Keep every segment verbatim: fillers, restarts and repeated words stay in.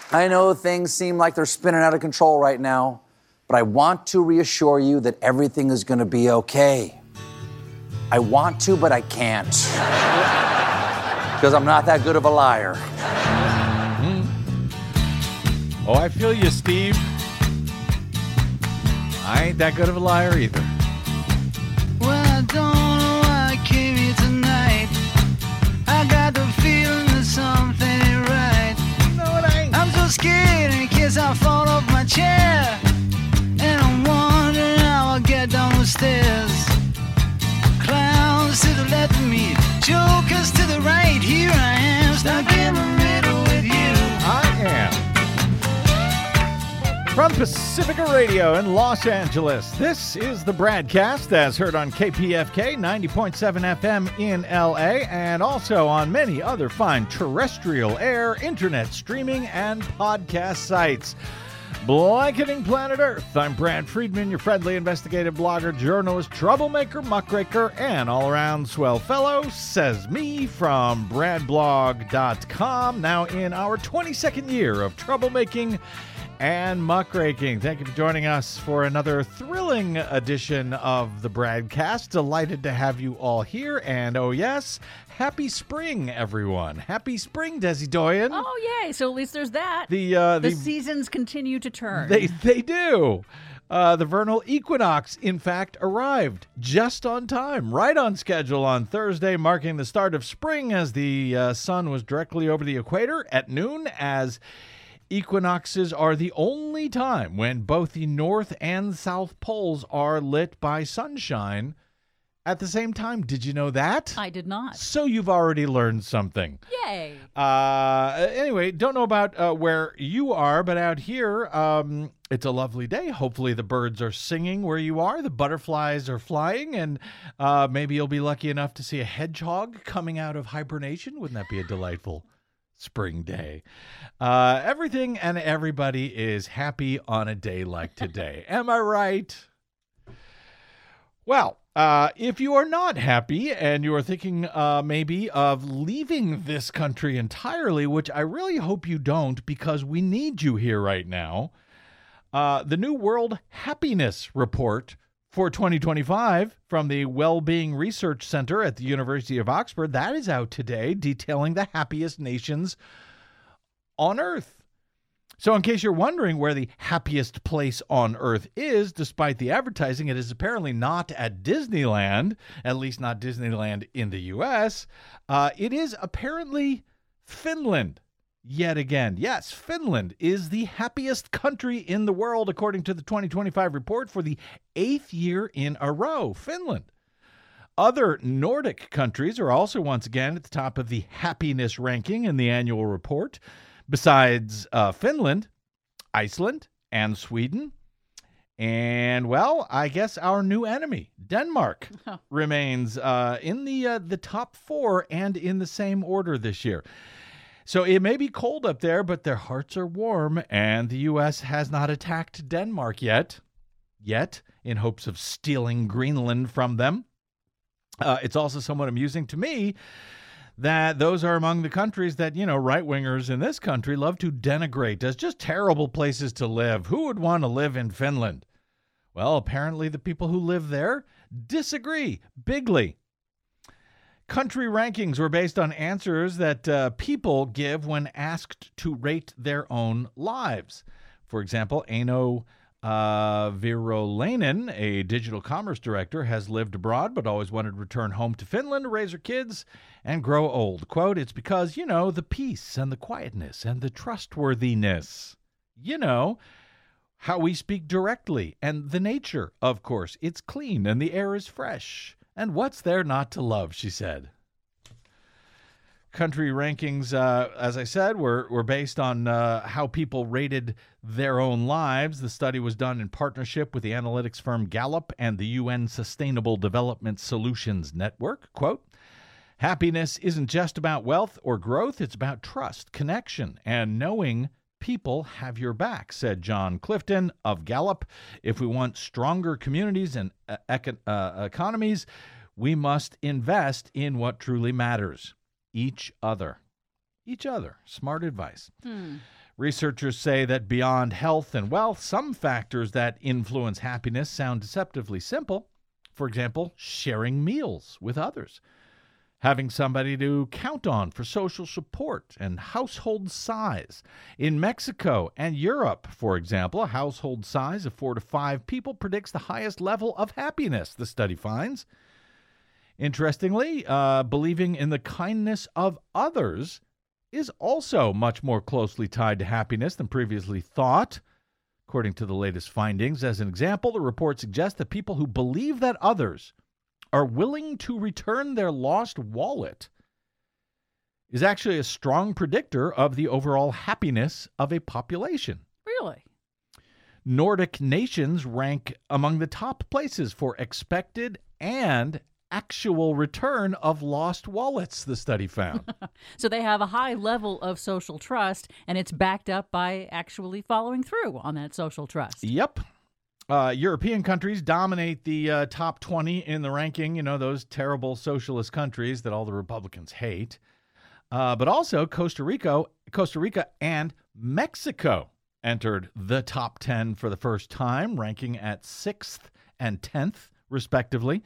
I know things seem like they're spinning out of control right now, but I want to reassure you that everything is going to be okay. I want to, but I can't. Because I'm not that good of a liar. Mm-hmm. Oh, I feel you, Steve. I ain't that good of a liar either. Well, I don't know why I came here tonight. I got the feeling that something ain't right. No, it ain't. I'm so scared in case I fall off my chair. And I'm wondering how I'll get down the stairs. Clowns to the left of me, jokers to the right. Here I am, stuck in the middle with you. I am. From Pacifica Radio in Los Angeles, this is the Bradcast, as heard on K P F K ninety point seven F M in L A, and also on many other fine terrestrial air, internet streaming, and podcast sites. Blanketing planet Earth, I'm Brad Friedman, your friendly investigative blogger, journalist, troublemaker, muckraker, and all-around swell fellow, says me from brad blog dot com, now in our twenty-second year of troublemaking and muckraking. Thank you for joining us for another thrilling edition of the Bradcast. Delighted to have you all here, and oh yes, happy spring, everyone. Happy spring, Desi Doyen. Oh, yay. So at least there's that. The, uh, the, the seasons continue to turn. They, they do. Uh, the vernal equinox, in fact, arrived just on time, right on schedule on Thursday, marking the start of spring as the uh, sun was directly over the equator at noon, as equinoxes are the only time when both the north and south poles are lit by sunshine at the same time. Did you know that? I did not. So you've already learned something. Yay. Uh, anyway, don't know about uh, where you are, but out here, um, it's a lovely day. Hopefully the birds are singing where you are. The butterflies are flying, and uh, maybe you'll be lucky enough to see a hedgehog coming out of hibernation. Wouldn't that be a delightful spring day? Uh, everything and everybody is happy on a day like today. Am I right? Well, uh, if you are not happy and you are thinking uh, maybe of leaving this country entirely, which I really hope you don't, because we need you here right now, uh, the new World Happiness Report for twenty twenty-five from the Wellbeing Research Center at the University of Oxford, that is out today, detailing the happiest nations on Earth. So in case you're wondering where the happiest place on Earth is, despite the advertising, it is apparently not at Disneyland, at least not Disneyland in the U S. Uh, it is apparently Finland. Yet again, yes, Finland is the happiest country in the world, according to the twenty twenty-five report, for the eighth year in a row. Finland. Other Nordic countries are also once again at the top of the happiness ranking in the annual report. Besides uh, Finland, Iceland, and Sweden. And, well, I guess our new enemy, Denmark, oh. remains uh, in the uh, the top four and in the same order this year. So it may be cold up there, but their hearts are warm, and the U S has not attacked Denmark yet, yet, in hopes of stealing Greenland from them. Uh, it's also somewhat amusing to me that those are among the countries that, you know, right-wingers in this country love to denigrate as just terrible places to live. Who would want to live in Finland? Well, apparently the people who live there disagree bigly. Country rankings were based on answers that uh, people give when asked to rate their own lives. For example, Aino Uh, Virolainen, a digital commerce director, has lived abroad but always wanted to return home to Finland to raise her kids and grow old. Quote, it's because, you know, the peace and the quietness and the trustworthiness. You know, how we speak directly. And the nature, of course. It's clean and the air is fresh. And what's there not to love, she said. Country rankings, uh, as I said, were, were based on uh, how people rated their own lives. The study was done in partnership with the analytics firm Gallup and the U N Sustainable Development Solutions Network. Quote, happiness isn't just about wealth or growth. It's about trust, connection, and knowing people have your back, said John Clifton of Gallup. If we want stronger communities and uh, econ- uh, economies, we must invest in what truly matters. Each other. Each other. Smart advice. Hmm. Researchers say that beyond health and wealth, some factors that influence happiness sound deceptively simple. For example, sharing meals with others, having somebody to count on for social support, and household size. In Mexico and Europe, for example, a household size of four to five people predicts the highest level of happiness, the study finds. Interestingly, uh, believing in the kindness of others is also much more closely tied to happiness than previously thought. According to the latest findings, as an example, the report suggests that people who believe that others are willing to return their lost wallet is actually a strong predictor of the overall happiness of a population. Really? Nordic nations rank among the top places for expected and actual return of lost wallets, the study found. So they have a high level of social trust, and it's backed up by actually following through on that social trust. Yep. Uh, European countries dominate the uh, top twenty in the ranking, you know, those terrible socialist countries that all the Republicans hate. Uh, but also Costa Rica, Costa Rica and Mexico entered the top ten for the first time, ranking at sixth and tenth, respectively.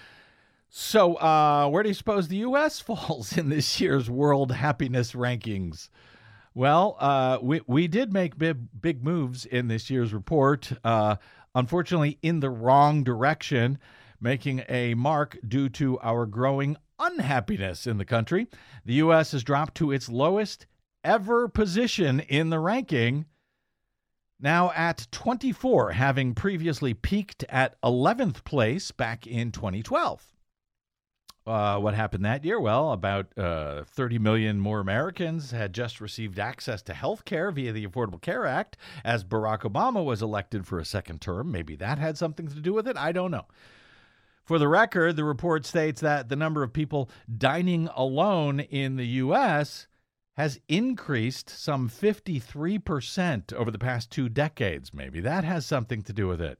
So uh, where do you suppose the U S falls in this year's World Happiness Rankings? Well, uh, we, we did make big, big moves in this year's report, uh, unfortunately in the wrong direction, making a mark due to our growing unhappiness in the country. The U S has dropped to its lowest ever position in the ranking, now at twenty-four, having previously peaked at eleventh place back in twenty twelve. Uh, what happened that year? Well, about uh, thirty million more Americans had just received access to health care via the Affordable Care Act as Barack Obama was elected for a second term. Maybe that had something to do with it. I don't know. For the record, the report states that the number of people dining alone in the U S has increased some fifty-three percent over the past two decades. Maybe that has something to do with it.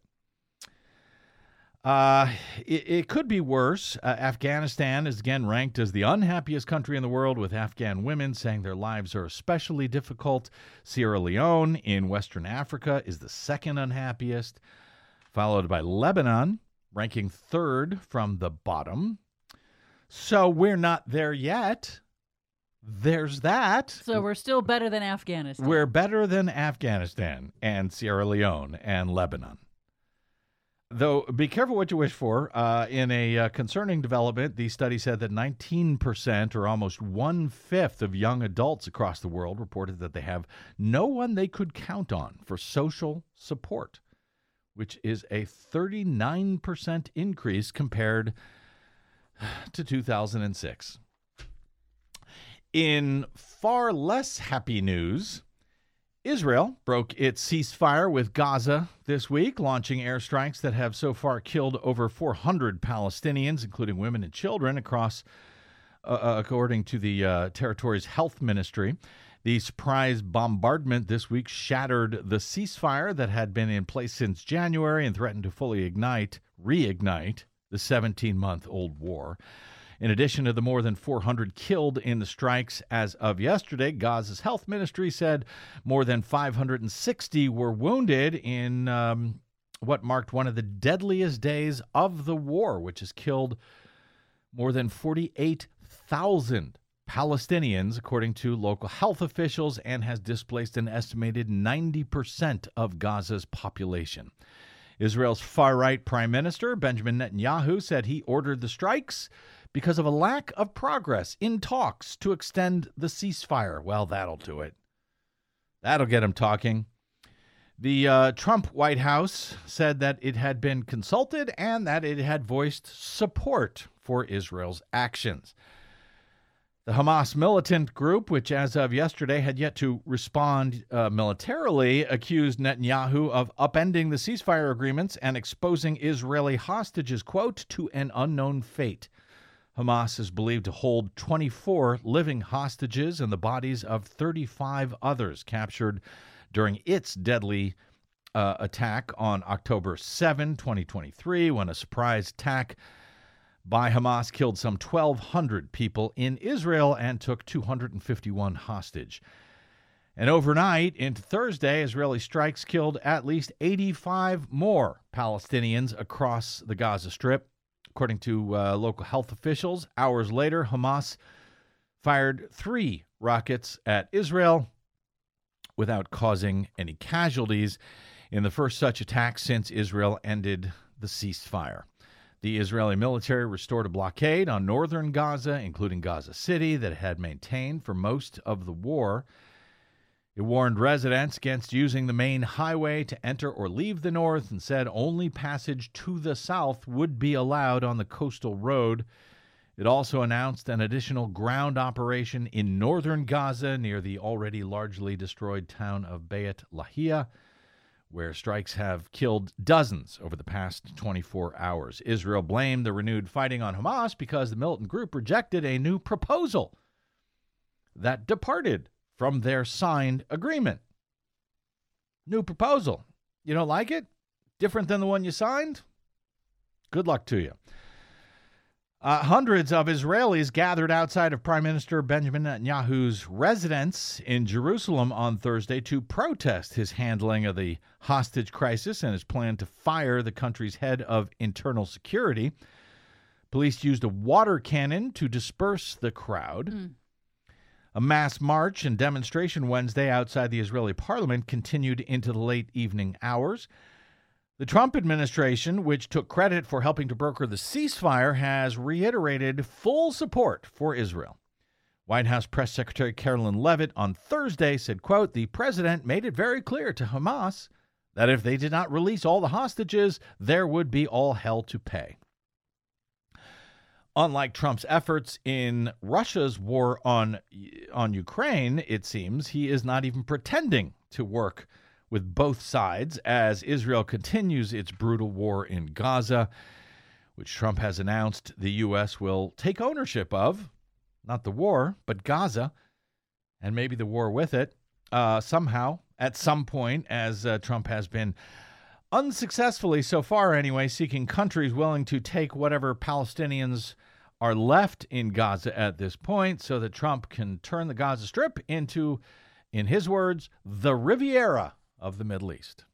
Uh, it, it could be worse. Uh, Afghanistan is again ranked as the unhappiest country in the world, with Afghan women saying their lives are especially difficult. Sierra Leone in Western Africa is the second unhappiest, followed by Lebanon, ranking third from the bottom. So we're not there yet. There's that. So we're still better than Afghanistan. We're better than Afghanistan and Sierra Leone and Lebanon. Though, be careful what you wish for. Uh, in a uh, concerning development, the study said that nineteen percent, or almost one-fifth of young adults across the world, reported that they have no one they could count on for social support, which is a thirty-nine percent increase compared to two thousand six. In far less happy news, Israel broke its ceasefire with Gaza this week, launching airstrikes that have so far killed over four hundred Palestinians, including women and children, across, uh, according to the uh, territory's health ministry. The surprise bombardment this week shattered the ceasefire that had been in place since January and threatened to fully ignite, reignite the seventeen-month-old war. In addition to the more than four hundred killed in the strikes as of yesterday, Gaza's health ministry said more than five hundred sixty were wounded in um, what marked one of the deadliest days of the war, which has killed more than forty-eight thousand Palestinians, according to local health officials, and has displaced an estimated ninety percent of Gaza's population. Israel's far-right Prime Minister, Benjamin Netanyahu, said he ordered the strikes because of a lack of progress in talks to extend the ceasefire. Well, that'll do it. That'll get him talking. The uh, Trump White House said that it had been consulted and that it had voiced support for Israel's actions. The Hamas militant group, which as of yesterday had yet to respond uh, militarily, accused Netanyahu of upending the ceasefire agreements and exposing Israeli hostages, quote, to an unknown fate. Hamas is believed to hold twenty-four living hostages and the bodies of thirty-five others captured during its deadly uh, attack on October seventh, twenty twenty-three, when a surprise attack by Hamas killed some twelve hundred people in Israel and took two hundred fifty-one hostage. And overnight into Thursday, Israeli strikes killed at least eighty-five more Palestinians across the Gaza Strip. According to uh, local health officials, hours later, Hamas fired three rockets at Israel without causing any casualties in the first such attack since Israel ended the ceasefire. The Israeli military restored a blockade on northern Gaza, including Gaza City, that it had maintained for most of the war. It warned residents against using the main highway to enter or leave the north and said only passage to the south would be allowed on the coastal road. It also announced an additional ground operation in northern Gaza near the already largely destroyed town of Beit Lahia, where strikes have killed dozens over the past twenty-four hours. Israel blamed the renewed fighting on Hamas because the militant group rejected a new proposal that departed from their signed agreement. New proposal. You don't like it? Different than the one you signed? Good luck to you. Uh, hundreds of Israelis gathered outside of Prime Minister Benjamin Netanyahu's residence in Jerusalem on Thursday to protest his handling of the hostage crisis and his plan to fire the country's head of internal security. Police used a water cannon to disperse the crowd. Mm. A mass march and demonstration Wednesday outside the Israeli parliament continued into the late evening hours. The Trump administration, which took credit for helping to broker the ceasefire, has reiterated full support for Israel. White House Press Secretary Carolyn Leavitt on Thursday said, quote, "The president made it very clear to Hamas that if they did not release all the hostages, there would be all hell to pay." Unlike Trump's efforts in Russia's war on on Ukraine, it seems he is not even pretending to work with both sides as Israel continues its brutal war in Gaza, which Trump has announced the U S will take ownership of. Not the war, but Gaza, and maybe the war with it, uh, somehow, at some point, as uh, Trump has been unsuccessfully, so far anyway, seeking countries willing to take whatever Palestinians are left in Gaza at this point so that Trump can turn the Gaza Strip into, in his words, the Riviera of the Middle East.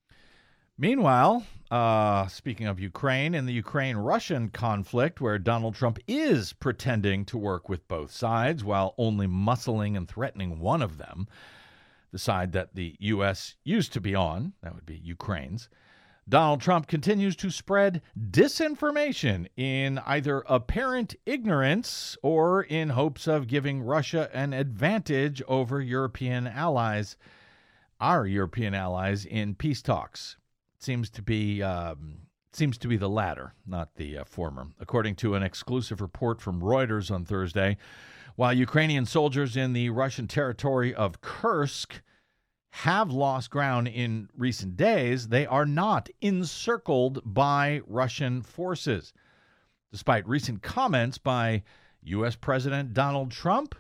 Meanwhile, uh, speaking of Ukraine, in the Ukraine-Russian conflict, where Donald Trump is pretending to work with both sides while only muscling and threatening one of them, the side that the U S used to be on, that would be Ukraine's, Donald Trump continues to spread disinformation in either apparent ignorance or in hopes of giving Russia an advantage over European allies, our European allies, in peace talks. It seems to be um, seems to be the latter, not the uh, former. According to an exclusive report from Reuters on Thursday, while Ukrainian soldiers in the Russian territory of Kursk have lost ground in recent days, they are not encircled by Russian forces, despite recent comments by U S President Donald Trump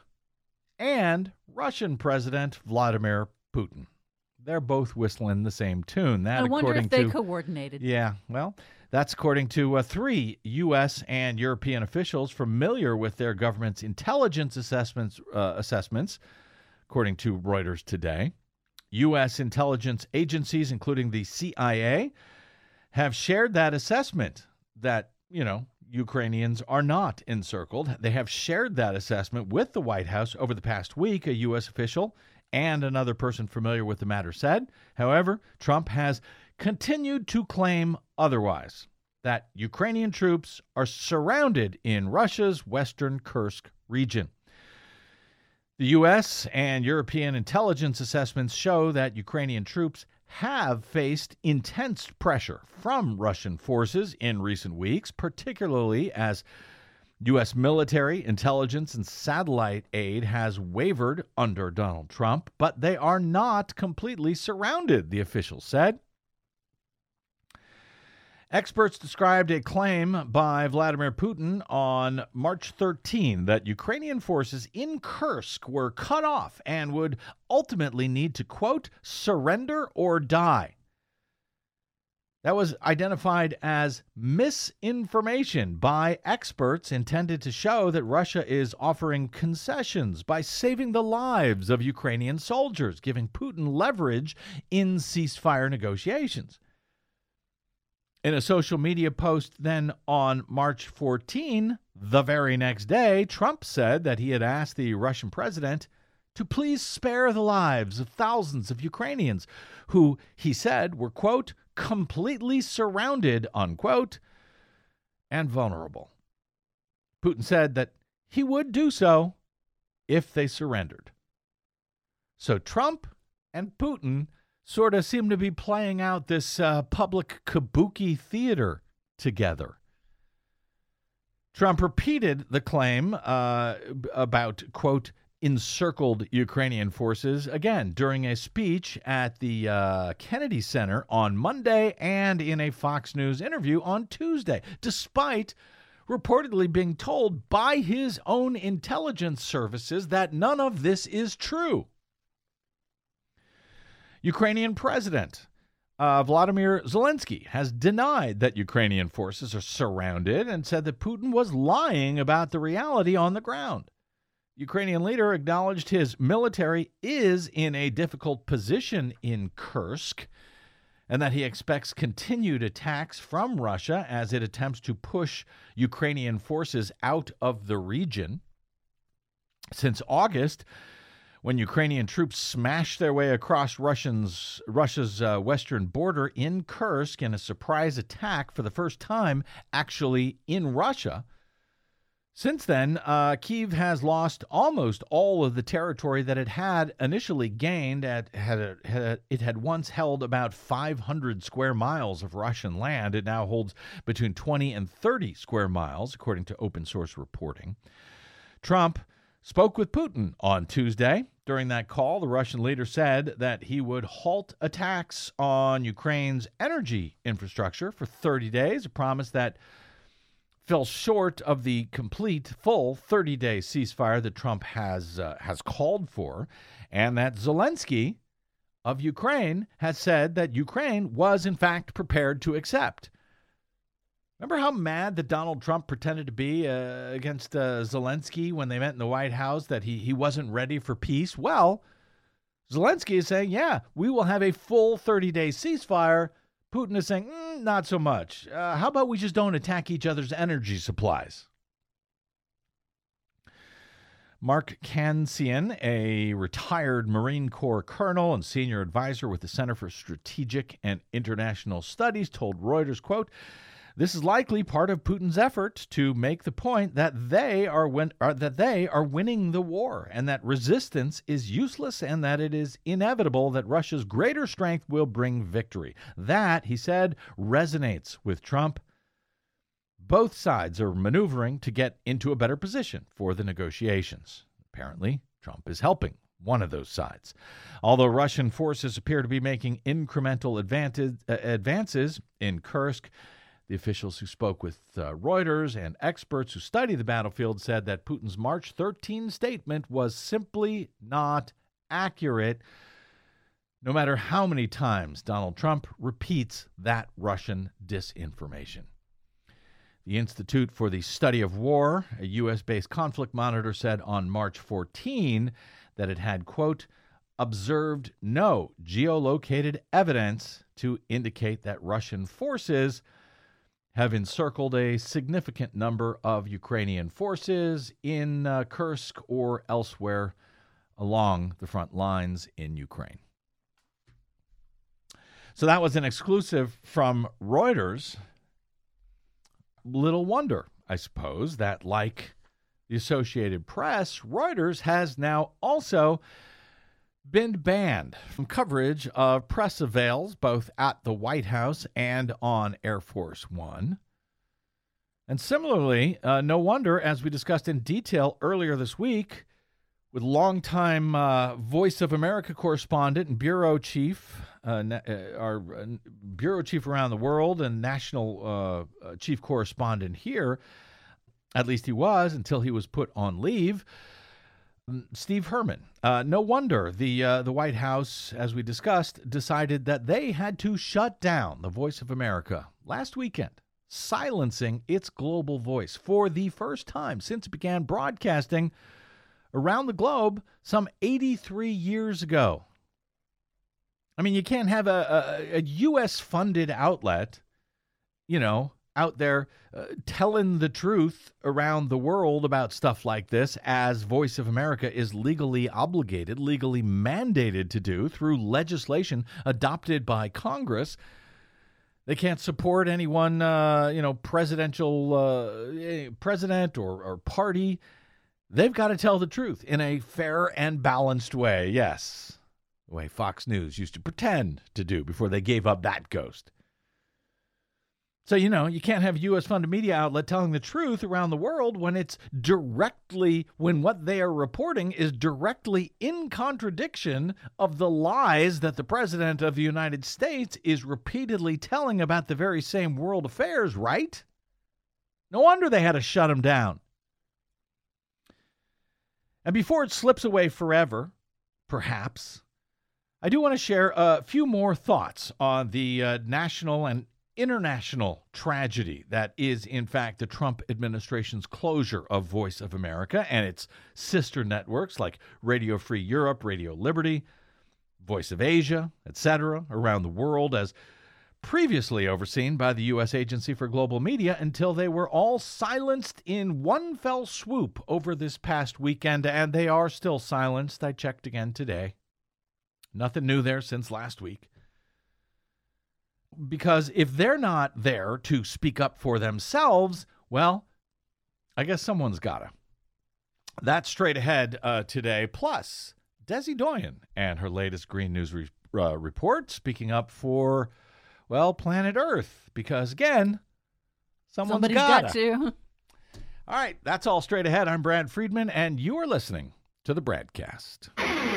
and Russian President Vladimir Putin. They're both whistling the same tune. That, I wonder according if they to, coordinated. Yeah, well, that's according to uh, three U S and European officials familiar with their government's intelligence assessments, uh, assessments, according to Reuters today. U S intelligence agencies, including the C I A, have shared that assessment that, you know, Ukrainians are not encircled. They have shared that assessment with the White House over the past week, a U S official and another person familiar with the matter said. However, Trump has continued to claim otherwise, that Ukrainian troops are surrounded in Russia's western Kursk region. The U S and European intelligence assessments show that Ukrainian troops have faced intense pressure from Russian forces in recent weeks, particularly as U S military, intelligence, and satellite aid has wavered under Donald Trump, but they are not completely surrounded, the official said. Experts described a claim by Vladimir Putin on March thirteenth that Ukrainian forces in Kursk were cut off and would ultimately need to, quote, surrender or die. that was identified as misinformation by experts intended to show that Russia is offering concessions by saving the lives of Ukrainian soldiers, giving Putin leverage in ceasefire negotiations. In a social media post then on March fourteenth, the very next day, Trump said that he had asked the Russian president to please spare the lives of thousands of Ukrainians who, he said, were, quote, completely surrounded, unquote, and vulnerable. Putin said that he would do so if they surrendered. So Trump and Putin sort of seem to be playing out this uh, public kabuki theater together. Trump repeated the claim uh, about, quote, encircled Ukrainian forces again during a speech at the uh, Kennedy Center on Monday and in a Fox News interview on Tuesday, despite reportedly being told by his own intelligence services that none of this is true. Ukrainian President uh, Vladimir Zelensky has denied that Ukrainian forces are surrounded and said that Putin was lying about the reality on the ground. Ukrainian leader acknowledged his military is in a difficult position in Kursk and that he expects continued attacks from Russia as it attempts to push Ukrainian forces out of the region. Since August, when Ukrainian troops smashed their way across Russians, Russia's uh, western border in Kursk in a surprise attack for the first time actually in Russia. Since then, uh, Kyiv has lost almost all of the territory that it had initially gained. At had, had it had once held about five hundred square miles of Russian land. It now holds between twenty and thirty square miles, according to open source reporting. Trump spoke with Putin on Tuesday. During that call, the Russian leader said that he would halt attacks on Ukraine's energy infrastructure for thirty days, a promise that fell short of the complete, full thirty-day ceasefire that Trump has uh, has called for, and that Zelensky of Ukraine has said that Ukraine was, in fact, prepared to accept. Remember how mad that Donald Trump pretended to be uh, against uh, Zelensky when they met in the White House, that he, he wasn't ready for peace? Well, Zelensky is saying, yeah, we will have a full thirty-day ceasefire. Putin is saying, mm, not so much. Uh, how about we just don't attack each other's energy supplies? Mark Kansian, a retired Marine Corps colonel and senior advisor with the Center for Strategic and International Studies, told Reuters, quote, this is likely part of Putin's effort to make the point that they are win- uh, that they are winning the war and that resistance is useless and that it is inevitable that Russia's greater strength will bring victory. That, he said, resonates with Trump. Both sides are maneuvering to get into a better position for the negotiations. Apparently, Trump is helping one of those sides. Although Russian forces appear to be making incremental advantage, uh, advances in Kursk, the officials who spoke with uh, Reuters and experts who study the battlefield said that Putin's March thirteenth statement was simply not accurate, no matter how many times Donald Trump repeats that Russian disinformation. The Institute for the Study of War, a U S-based conflict monitor, said on March fourteenth that it had, quote, observed no geolocated evidence to indicate that Russian forces have encircled a significant number of Ukrainian forces in uh, Kursk or elsewhere along the front lines in Ukraine. So that was an exclusive from Reuters. Little wonder, I suppose, that like the Associated Press, Reuters has now also been banned from coverage of press avails both at the White House and on Air Force One. And similarly, uh, no wonder, as we discussed in detail earlier this week, with longtime uh, Voice of America correspondent and bureau chief, uh, na- uh, our uh, bureau chief around the world and national uh, uh, chief correspondent here, at least he was until he was put on leave, Steve Herman. Uh, no wonder the uh, the White House, as we discussed, decided that they had to shut down the Voice of America last weekend, silencing its global voice for the first time since it began broadcasting around the globe some eighty-three years ago. I mean, you can't have a, a, a U S-funded outlet, you know, out there uh, telling the truth around the world about stuff like this, as Voice of America is legally obligated, legally mandated to do through legislation adopted by Congress. They can't support any one, uh, you know, presidential uh, president or, or party. They've got to tell the truth in a fair and balanced way. Yes, the way Fox News used to pretend to do before they gave up that ghost. So, you know, you can't have a U S-funded media outlet telling the truth around the world when it's directly, when what they are reporting is directly in contradiction of the lies that the President of the United States is repeatedly telling about the very same world affairs, right? No wonder they had to shut them down. And before it slips away forever, perhaps, I do want to share a few more thoughts on the uh, national and international tragedy that is, in fact, the Trump administration's closure of Voice of America and its sister networks like Radio Free Europe, Radio Liberty, Voice of Asia, et cetera, around the world, as previously overseen by the U S Agency for Global Media, until they were all silenced in one fell swoop over this past weekend, and they are still silenced. I checked again today. Nothing new there since last week. Because if they're not there to speak up for themselves, well, I guess someone's got to. That's straight ahead uh, today. Plus, Desi Doyen and her latest Green News re- uh, report, speaking up for, well, planet Earth. Because, again, someone's Somebody's gotta. got to. All right, that's all straight ahead. I'm Brad Friedman, and you are listening to the Bradcast.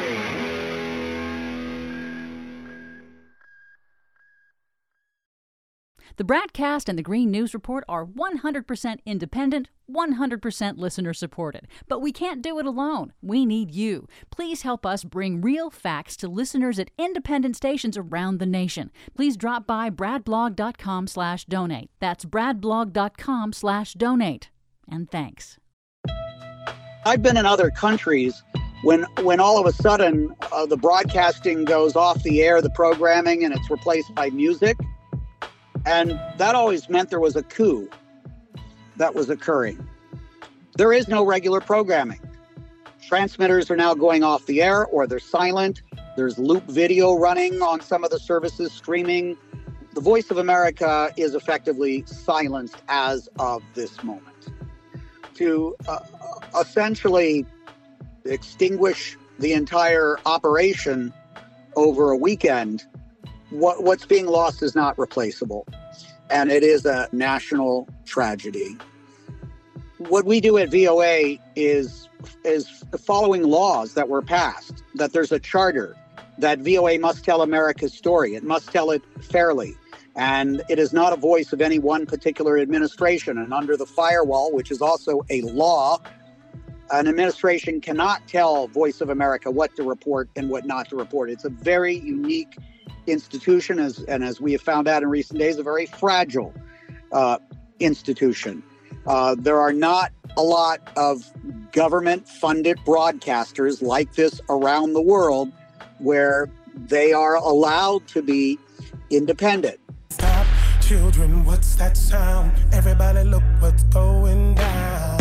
The Bradcast and the Green News Report are one hundred percent independent, one hundred percent listener-supported. But we can't do it alone. We need you. Please help us bring real facts to listeners at independent stations around the nation. Please drop by bradblog.com slash donate. That's bradblog.com slash donate. And thanks. I've been in other countries when when all of a sudden uh, the broadcasting goes off the air, the programming, and it's replaced by music. And that always meant there was a coup that was occurring. There is no regular programming. Transmitters are now going off the air or they're silent. There's loop video running on some of the services, streaming. The Voice of America is effectively silenced as of this moment. To uh, essentially extinguish the entire operation over a weekend, What, what's being lost is not replaceable, and it is a national tragedy. What we do at V O A is is following laws that were passed, that there's a charter, that V O A must tell America's story. It must tell it fairly, and it is not a voice of any one particular administration. And under the firewall, which is also a law, an administration cannot tell Voice of America what to report and what not to report. It's a very unique institution, as and as we have found out in recent days, a very fragile uh, institution. Uh, there are not a lot of government-funded broadcasters like this around the world where they are allowed to be independent. Stop, children, what's that sound? Everybody look what's going down.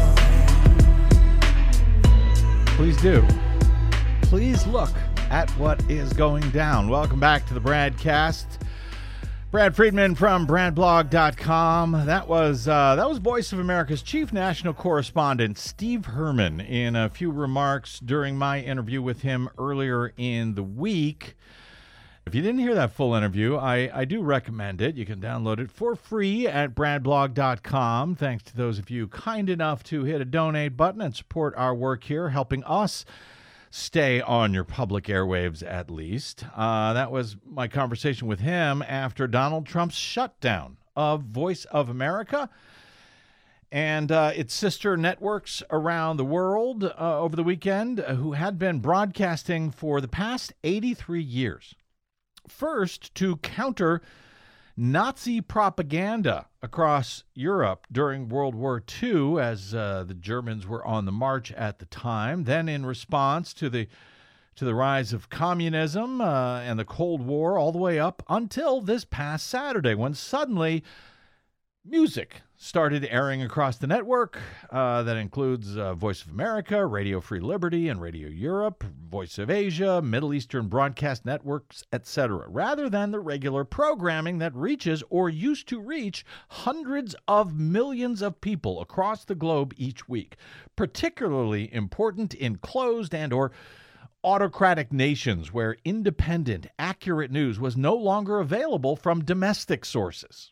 Please do. Please look at what is going down. Welcome back to the Bradcast. Brad Friedman from bradblog dot com. That was uh, that was Voice of America's chief national correspondent, Steve Herman, in a few remarks during my interview with him earlier in the week. If you didn't hear that full interview, I, I do recommend it. You can download it for free at bradblog dot com. Thanks to those of you kind enough to hit a donate button and support our work here, helping us stay on your public airwaves at least. Uh, that was my conversation with him after Donald Trump's shutdown of Voice of America. and uh, its sister networks around the world uh, over the weekend uh, who had been broadcasting for the past eighty-three years. First, to counter Nazi propaganda across Europe during World War Two, as uh, the Germans were on the march at the time. Then in response to the to the rise of communism uh, and the Cold War, all the way up until this past Saturday, when suddenly music started airing across the network. Uh, that includes uh, Voice of America, Radio Free Liberty, and Radio Europe, Voice of Asia, Middle Eastern Broadcast Networks, et cetera, rather than the regular programming that reaches or used to reach hundreds of millions of people across the globe each week, particularly important in closed and or autocratic nations where independent, accurate news was no longer available from domestic sources.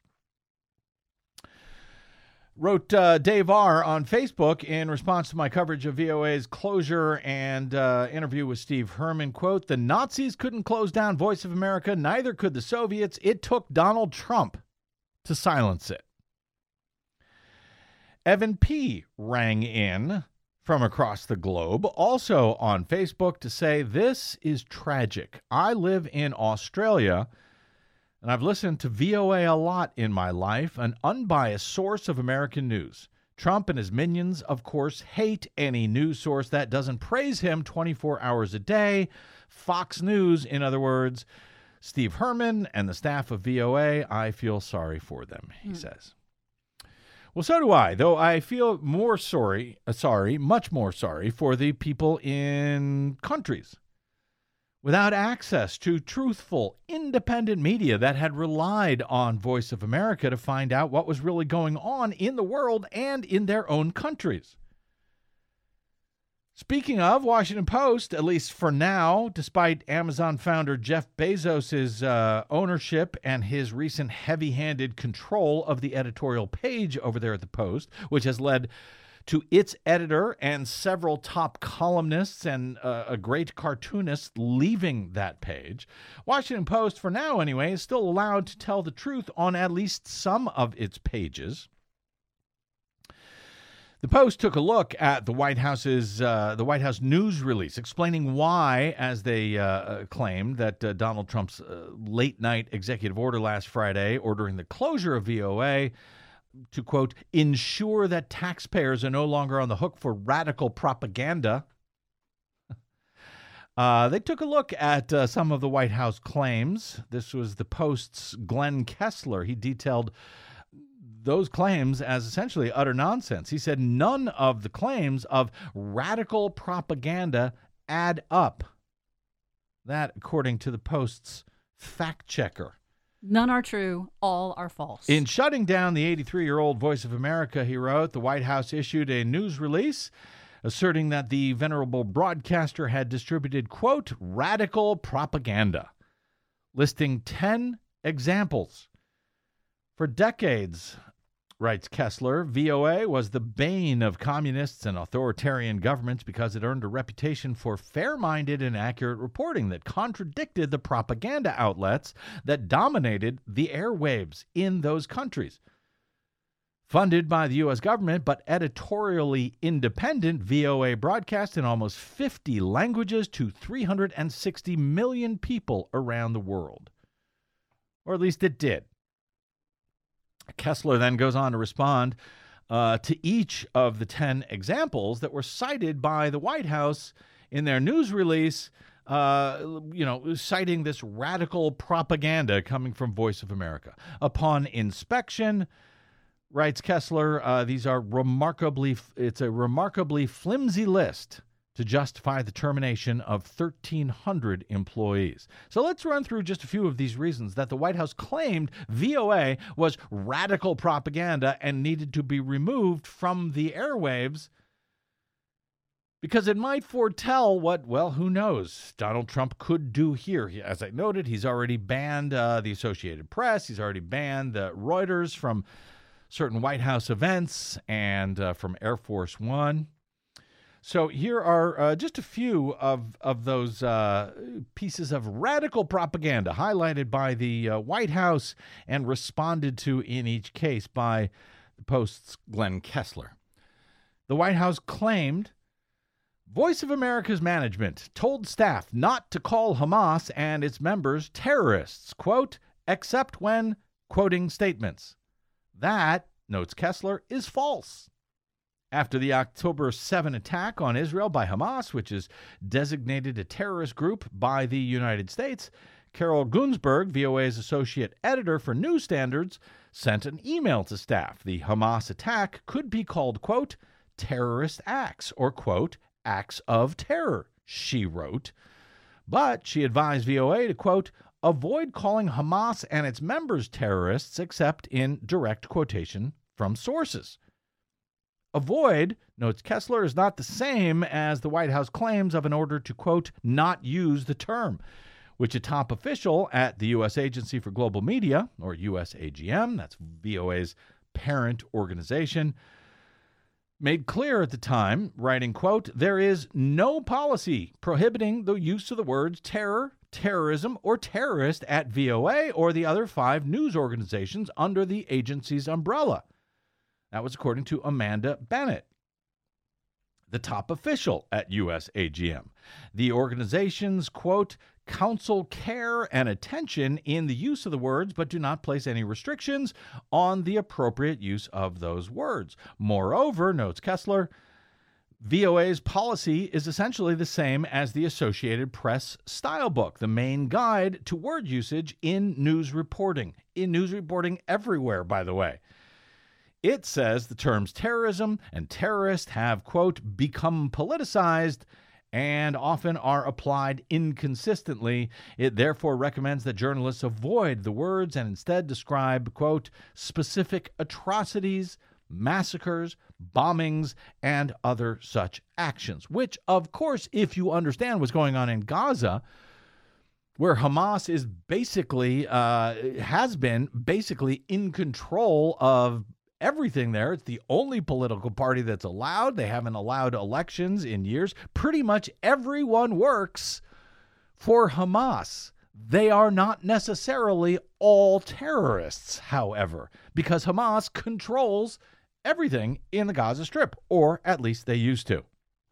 Wrote uh, Dave R. on Facebook in response to my coverage of V O A's closure and uh, interview with Steve Herman, quote, "The Nazis couldn't close down Voice of America, neither could the Soviets. It took Donald Trump to silence it." Evan P. rang in from across the globe, also on Facebook, to say, "This is tragic. I live in Australia, and I've listened to V O A a lot in my life, an unbiased source of American news. Trump and his minions, of course, hate any news source that doesn't praise him twenty-four hours a day. Fox News, in other words. Steve Herman and the staff of V O A, I feel sorry for them," he mm. says. Well, so do I, though I feel more sorry, uh, sorry, much more sorry for the people in countries without access to truthful, independent media that had relied on Voice of America to find out what was really going on in the world and in their own countries. Speaking of, Washington Post, at least for now, despite Amazon founder Jeff Bezos' uh, ownership and his recent heavy-handed control of the editorial page over there at the Post, which has led to its editor and several top columnists and uh, a great cartoonist leaving that page, Washington Post, for now anyway, is still allowed to tell the truth on at least some of its pages. The Post took a look at the White House's uh, the White House news release explaining why, as they uh, claimed, that uh, Donald Trump's uh, late-night executive order last Friday ordering the closure of V O A to, quote, ensure that taxpayers are no longer on the hook for radical propaganda. Uh, they took a look at uh, some of the White House claims. This was the Post's Glenn Kessler. He detailed those claims as essentially utter nonsense. He said none of the claims of radical propaganda add up. That, according to the Post's fact checker. None are true. All are false. In shutting down the eighty-three-year-old Voice of America, he wrote, the White House issued a news release asserting that the venerable broadcaster had distributed, quote, radical propaganda, listing ten examples. For decades, writes Kessler, V O A was the bane of communists and authoritarian governments because it earned a reputation for fair-minded and accurate reporting that contradicted the propaganda outlets that dominated the airwaves in those countries. Funded by the U S government, but editorially independent, V O A broadcast in almost fifty languages to three hundred sixty million people around the world. Or at least it did. Kessler then goes on to respond uh, to each of the ten examples that were cited by the White House in their news release, uh, you know, citing this radical propaganda coming from Voice of America. Upon inspection, writes Kessler, uh, these are remarkably, it's a remarkably flimsy list to justify the termination of thirteen hundred employees. So let's run through just a few of these reasons that the White House claimed V O A was radical propaganda and needed to be removed from the airwaves because it might foretell what, well, who knows, Donald Trump could do here. As I noted, he's already banned uh, the Associated Press. He's already banned the Reuters from certain White House events and uh, from Air Force One. So here are uh, just a few of, of those uh, pieces of radical propaganda highlighted by the uh, White House and responded to in each case by The Post's Glenn Kessler. The White House claimed Voice of America's management told staff not to call Hamas and its members terrorists, quote, except when quoting statements. That, notes Kessler, is false. After the October seventh attack on Israel by Hamas, which is designated a terrorist group by the United States, Carol Gunsberg, V O A's associate editor for News Standards, sent an email to staff. The Hamas attack could be called, quote, terrorist acts, or, quote, acts of terror, she wrote. But she advised V O A to, quote, avoid calling Hamas and its members terrorists except in direct quotation from sources. Avoid, notes Kessler, is not the same as the White House claims of an order to, quote, not use the term, which a top official at the U S Agency for Global Media, or U S A G M, that's V O A's parent organization, made clear at the time, writing, quote, there is no policy prohibiting the use of the words terror, terrorism, or terrorist at V O A or the other five news organizations under the agency's umbrella. That was according to Amanda Bennett, the top official at U S A G M. The organizations, quote, counsel care and attention in the use of the words, but do not place any restrictions on the appropriate use of those words. Moreover, notes Kessler, V O A's policy is essentially the same as the Associated Press style book, the main guide to word usage in news reporting. In news reporting everywhere, by the way. It says the terms terrorism and terrorist have, quote, become politicized and often are applied inconsistently. It therefore recommends that journalists avoid the words and instead describe, quote, specific atrocities, massacres, bombings, and other such actions, which, of course, if you understand what's going on in Gaza, where Hamas is basically, uh, has been basically in control of everything there. It's the only political party that's allowed. They haven't allowed elections in years. Pretty much everyone works for Hamas. They are not necessarily all terrorists, however, because Hamas controls everything in the Gaza Strip, or at least they used to.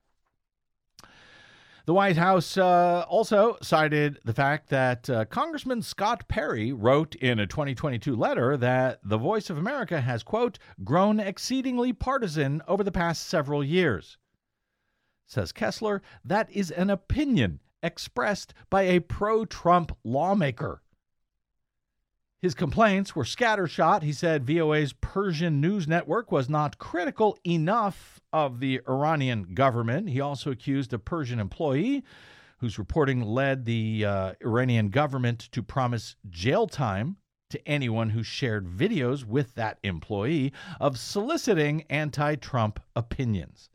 The White House uh, also cited the fact that uh, Congressman Scott Perry wrote in a twenty twenty-two letter that the Voice of America has, quote, grown exceedingly partisan over the past several years. Says Kessler, that is an opinion expressed by a pro-Trump lawmaker. His complaints were scattershot. He said V O A's Persian News Network was not critical enough of the Iranian government. He also accused a Persian employee whose reporting led the uh, Iranian government to promise jail time to anyone who shared videos with that employee of soliciting anti-Trump opinions.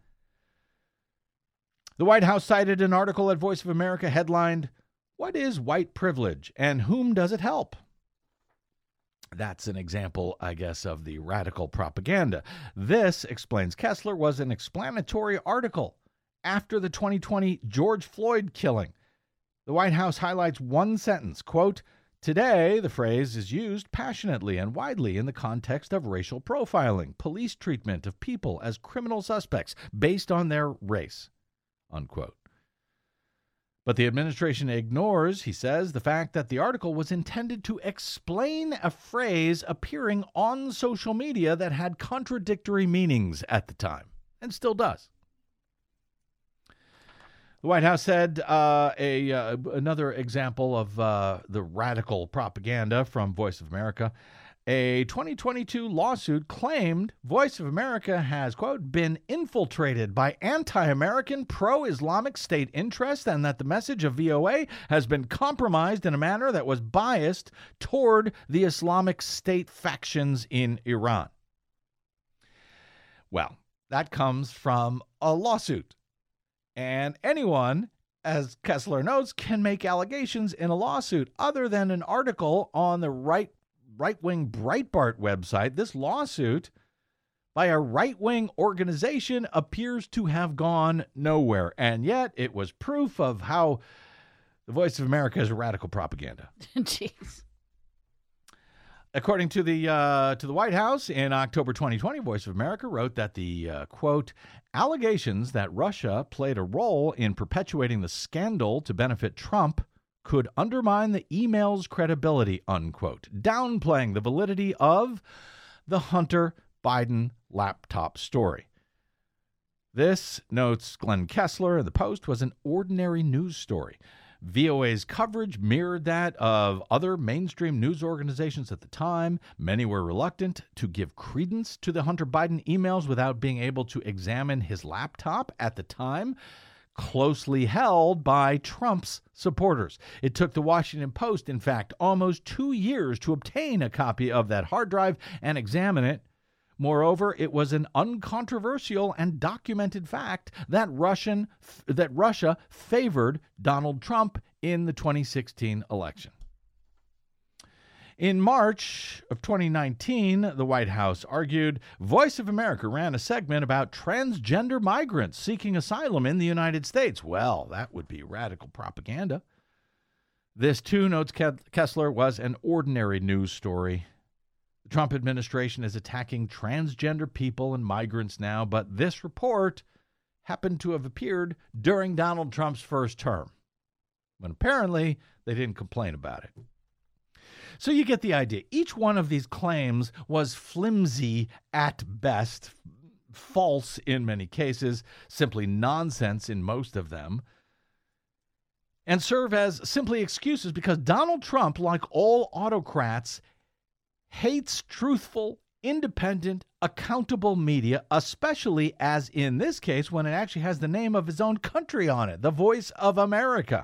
The White House cited an article at Voice of America headlined, "What is white privilege and whom does it help?" That's an example, I guess, of the radical propaganda. This, explains Kessler, was an explanatory article after the twenty twenty George Floyd killing. The White House highlights one sentence, quote, today, the phrase is used passionately and widely in the context of racial profiling, police treatment of people as criminal suspects based on their race, unquote. But the administration ignores, he says, the fact that the article was intended to explain a phrase appearing on social media that had contradictory meanings at the time, and still does. The White House said uh, a uh, another example of uh, the radical propaganda from Voice of America. A twenty twenty-two lawsuit claimed Voice of America has, quote, been infiltrated by anti-American pro-Islamic state interests and that the message of V O A has been compromised in a manner that was biased toward the Islamic State factions in Iran. Well, that comes from a lawsuit. And anyone, as Kessler notes, can make allegations in a lawsuit other than an article on the right right-wing Breitbart website. This lawsuit by a right-wing organization appears to have gone nowhere, and yet it was proof of how the Voice of America is radical propaganda. Jeez. According to the uh, to the White House, in October twenty twenty, Voice of America wrote that the, uh, quote, allegations that Russia played a role in perpetuating the scandal to benefit Trump could undermine the email's credibility, unquote, downplaying the validity of the Hunter Biden laptop story. This, notes Glenn Kessler in the Post, was an ordinary news story. V O A's coverage mirrored that of other mainstream news organizations at the time. Many were reluctant to give credence to the Hunter Biden emails without being able to examine his laptop at the time, closely held by Trump's supporters. It took the Washington Post, in fact, almost two years to obtain a copy of that hard drive and examine it. Moreover, it was an uncontroversial and documented fact that Russian that Russia favored Donald Trump in the twenty sixteen election. In March of twenty nineteen, the White House argued Voice of America ran a segment about transgender migrants seeking asylum in the United States. Well, that would be radical propaganda. This, too, notes Kessler, was an ordinary news story. The Trump administration is attacking transgender people and migrants now, but this report happened to have appeared during Donald Trump's first term, when apparently they didn't complain about it. So you get the idea. Each one of these claims was flimsy at best, false in many cases, simply nonsense in most of them, and serve as simply excuses because Donald Trump, like all autocrats, hates truthful, independent, accountable media, especially as in this case when it actually has the name of his own country on it, the Voice of America.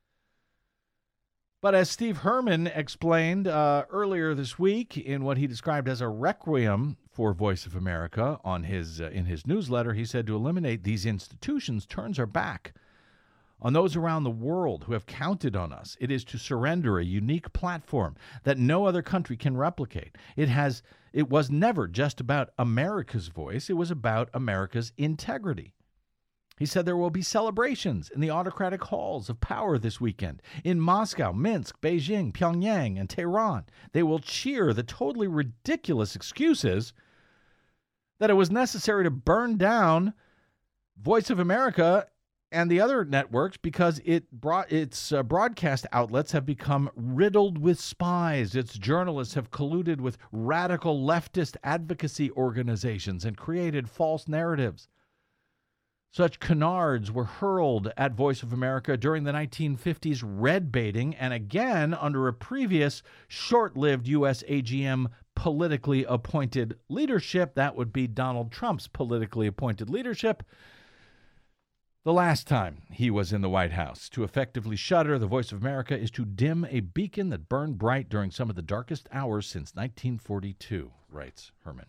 But as Steve Herman explained uh, earlier this week in what he described as a requiem for Voice of America on his uh, in his newsletter, he said to eliminate these institutions turns our back on those around the world who have counted on us. It is to surrender a unique platform that no other country can replicate. It has, it was never just about America's voice. It was about America's integrity. He said there will be celebrations in the autocratic halls of power this weekend. In Moscow, Minsk, Beijing, Pyongyang, and Tehran, they will cheer the totally ridiculous excuses that it was necessary to burn down Voice of America and the other networks because it brought its uh, broadcast outlets have become riddled with spies. Its journalists have colluded with radical leftist advocacy organizations and created false narratives. Such canards were hurled at Voice of America during the nineteen fifties red baiting and again under a previous short-lived U S A G M politically appointed leadership. That would be Donald Trump's politically appointed leadership. The last time he was in the White House. To effectively shutter the Voice of America is to dim a beacon that burned bright during some of the darkest hours since nineteen forty-two, writes Herman.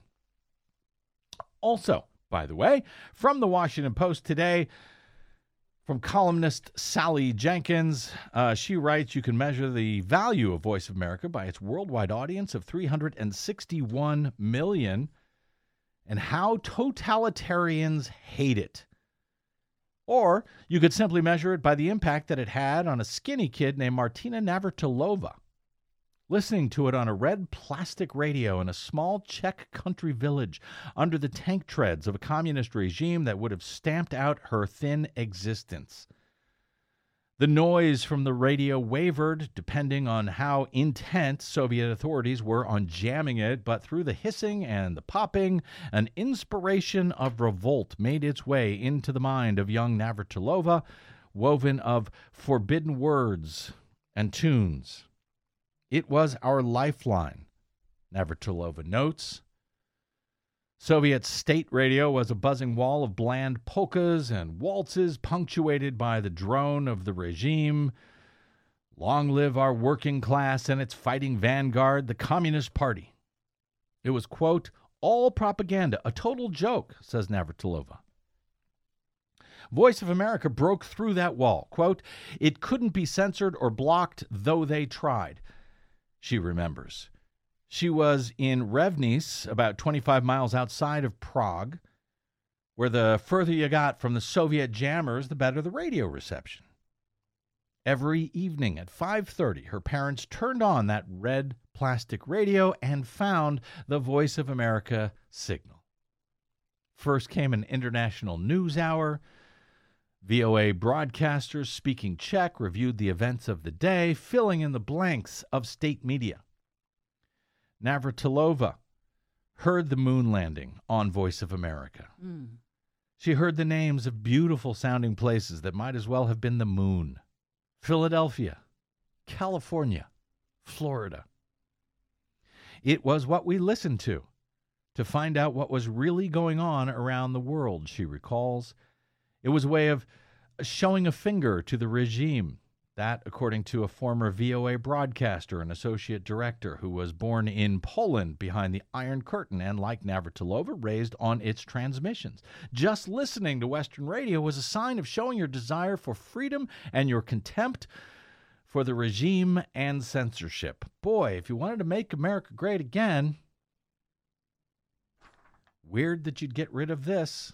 Also, by the way, from the Washington Post today, from columnist Sally Jenkins, uh, she writes, you can measure the value of Voice of America by its worldwide audience of three hundred sixty-one million and how totalitarians hate it. Or you could simply measure it by the impact that it had on a skinny kid named Martina Navratilova. Listening to it on a red plastic radio in a small Czech country village under the tank treads of a communist regime that would have stamped out her thin existence. The noise from the radio wavered depending on how intent Soviet authorities were on jamming it, but through the hissing and the popping, an inspiration of revolt made its way into the mind of young Navratilova, woven of forbidden words and tunes. It was our lifeline, Navratilova notes. Soviet state radio was a buzzing wall of bland polkas and waltzes punctuated by the drone of the regime. Long live our working class and its fighting vanguard, the Communist Party. It was, quote, all propaganda, a total joke, says Navratilova. Voice of America broke through that wall. Quote, it couldn't be censored or blocked, though they tried, she remembers. She was in Revnice, about twenty-five miles outside of Prague, where the further you got from the Soviet jammers, the better the radio reception. Every evening at five thirty, her parents turned on that red plastic radio and found the Voice of America signal. First came an international news hour. V O A broadcasters speaking Czech reviewed the events of the day, filling in the blanks of state media. Navratilova heard the moon landing on Voice of America. Mm. She heard the names of beautiful-sounding places that might as well have been the moon. Philadelphia, California, Florida. It was what we listened to to find out what was really going on around the world, she recalls. It was a way of showing a finger to the regime. That, according to a former V O A broadcaster and associate director who was born in Poland behind the Iron Curtain and, like Navratilova, raised on its transmissions. Just listening to Western radio was a sign of showing your desire for freedom and your contempt for the regime and censorship. Boy, if you wanted to make America great again, weird that you'd get rid of this.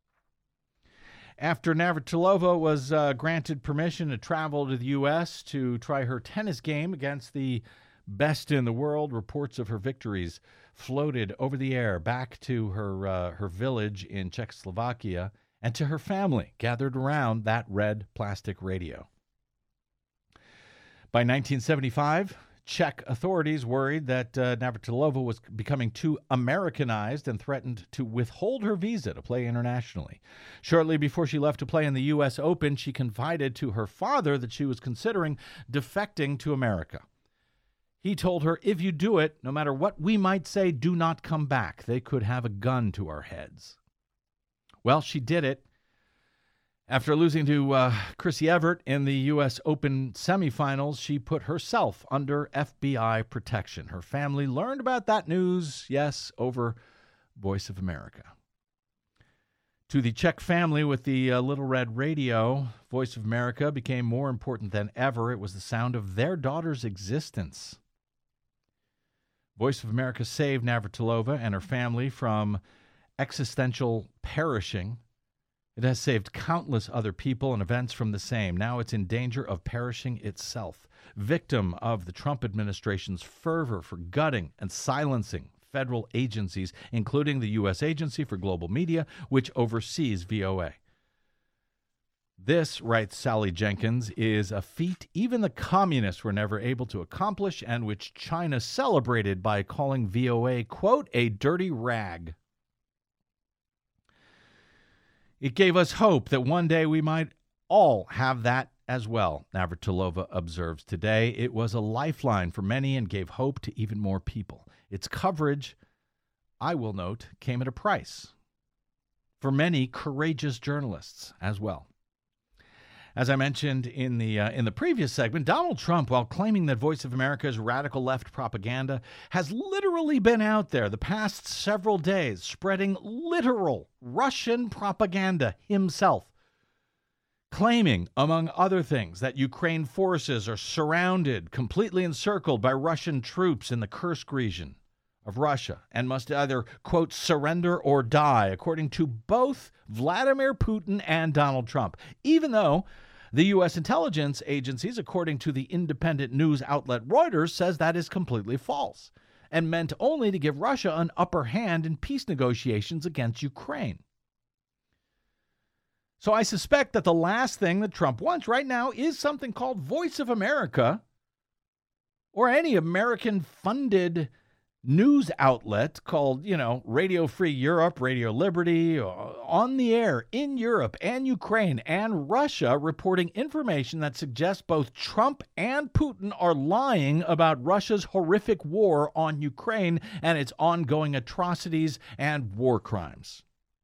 After Navratilova was uh, granted permission to travel to the U S to try her tennis game against the best in the world, reports of her victories floated over the air back to her uh, her village in Czechoslovakia and to her family gathered around that red plastic radio. By nineteen seventy-five, Czech authorities worried that uh, Navratilova was becoming too Americanized and threatened to withhold her visa to play internationally. Shortly before she left to play in the U S Open, she confided to her father that she was considering defecting to America. He told her, "If you do it, no matter what we might say, do not come back. They could have a gun to our heads." Well, she did it. After losing to uh, Chrissy Evert in the U S Open semifinals, she put herself under F B I protection. Her family learned about that news, yes, over Voice of America. To the Czech family with the uh, Little Red Radio, Voice of America became more important than ever. It was the sound of their daughter's existence. Voice of America saved Navratilova and her family from existential perishing. It has saved countless other people and events from the same. Now it's in danger of perishing itself, victim of the Trump administration's fervor for gutting and silencing federal agencies, including the U S Agency for Global Media, which oversees V O A. This, writes Sally Jenkins, is a feat even the communists were never able to accomplish and which China celebrated by calling V O A, quote, a dirty rag. It gave us hope that one day we might all have that as well, Navratilova observes today. It was a lifeline for many and gave hope to even more people. Its coverage, I will note, came at a price for many courageous journalists as well. As I mentioned in the uh, in the previous segment, Donald Trump, while claiming that Voice of America's radical left propaganda, has literally been out there the past several days spreading literal Russian propaganda himself, claiming, among other things, that Ukraine forces are surrounded, completely encircled by Russian troops in the Kursk region of Russia and must either, quote, surrender or die, according to both Vladimir Putin and Donald Trump, even though the U S intelligence agencies, according to the independent news outlet Reuters, says that is completely false and meant only to give Russia an upper hand in peace negotiations against Ukraine. So I suspect that the last thing that Trump wants right now is something called Voice of America or any American-funded news outlet called, you know, Radio Free Europe, Radio Liberty, on the air in Europe and Ukraine and Russia, reporting information that suggests both Trump and Putin are lying about Russia's horrific war on Ukraine and its ongoing atrocities and war crimes.